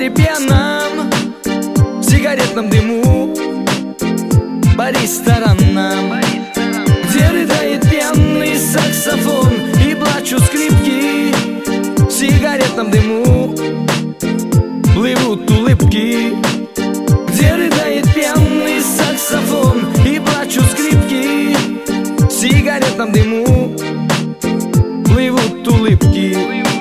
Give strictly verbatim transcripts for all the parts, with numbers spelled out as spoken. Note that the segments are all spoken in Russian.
пьяном сигаретном дыму по ресторанам, где рыдает пьяный саксофон и плачут скрипки. В сигаретном дыму плывут улыбки, где рыдает пьяный саксофон и плачут скрипки. В сигаретном дыму плывут улыбки.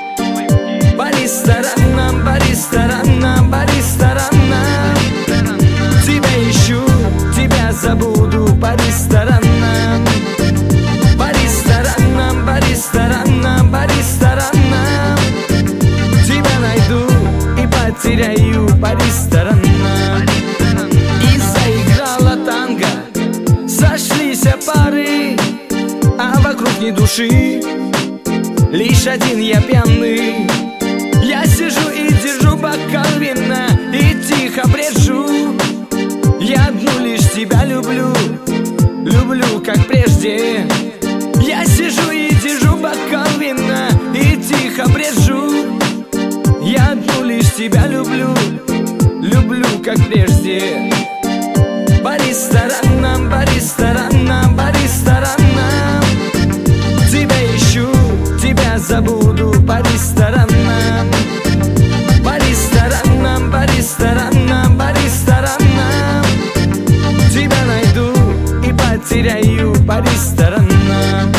По ресторанам, по ресторанам, по ресторанам тебя ищу, тебя забуду. По ресторанам, по ресторанам, по ресторанам, по ресторанам тебя найду и потеряю. По ресторанам. И заиграла танго, сошлись пары, а вокруг ни души, лишь один я пьяный. Я сижу и держу бокал вина и тихо брежу. Я одну лишь тебя люблю, люблю как прежде. Я сижу и держу бокал вина и тихо брежу. Я одну лишь тебя люблю, люблю как прежде. По ресторанам, по ресторанам, по ресторанам тебя ищу, тебя забуду. По ресторанам, по ресторанам, по ресторанам, по ресторанам тебя найду и потеряю. По ресторанам.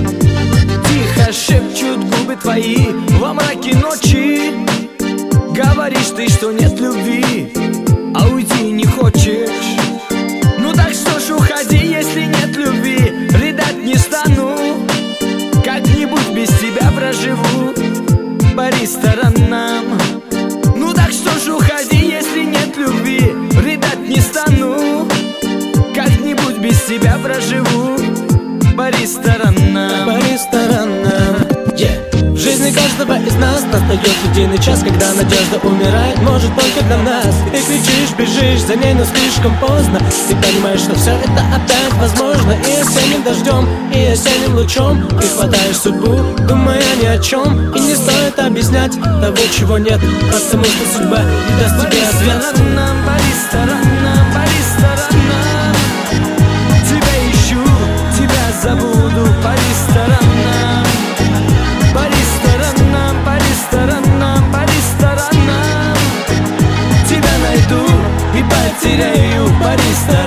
Тихо шепчут губы твои во мраке ночи. Говоришь ты, что нет любви, а уйти не хочешь. Ну так что ж, уходи, если нет любви. Рыдать не стану, как-нибудь без тебя проживу. По ресторанам. Ну так что ж, уходи, если нет любви. Рыдать не стану, как-нибудь без тебя проживу. По ресторанам. По ресторанам, yeah. В жизни каждого из нас настает единый час, когда надежда умирает, может только для нас. И кричишь, бежишь за ней, но слишком поздно. Ты понимаешь, что все это опять возможно. И осенним дождем, и осенним лучом ты хватаешь судьбу, думая ни о чем. И не стоит объяснять того, чего нет, потому что судьба не даст тебе ответ. По ресторанам, по ресторанам тебя ищу, тебя забуду. По ресторанам, по ресторанам, по ресторанам, по ресторанам тебя найду и потеряю. По ресторанам.